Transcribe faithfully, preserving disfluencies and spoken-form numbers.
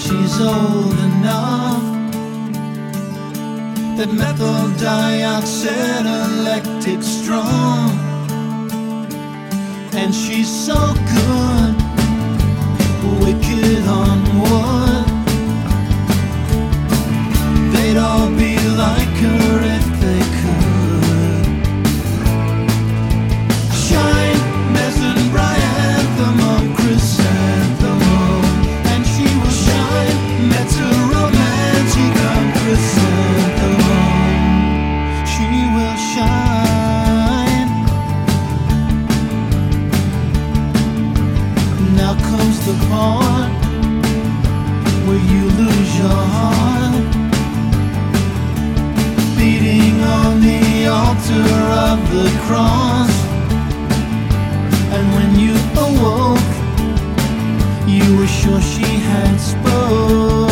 She's old enough that methyl dioxide electric strong, and she's so good, wicked on wood. They'd all be like her if they could. Shine, mesenbryanthemum, chrysanthemum, and she will shine, meteoromanticum, chrysanthemum. She will shine. Now comes the part where you lose your heart, beating on the altar of the cross. And when you awoke, you were sure she had spoken.